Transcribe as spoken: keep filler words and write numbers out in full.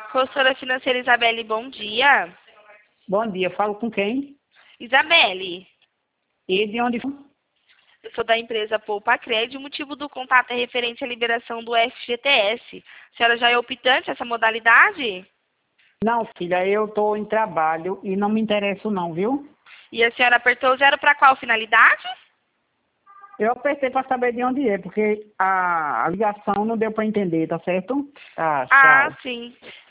Consultora financeira Isabelle, bom dia. Bom dia, falo com quem? Isabelle, E de onde? eu sou da empresa Poupa Crédito. O motivo do contato é referente à liberação do F G T S. A senhora já é optante essa modalidade? Não, filha, eu estou em trabalho e não me interesso não, viu? E a senhora apertou zero para qual finalidade? Eu apertei para saber de onde é, porque a, a ligação não deu para entender, tá certo? Tá, Ah, tchau. sim.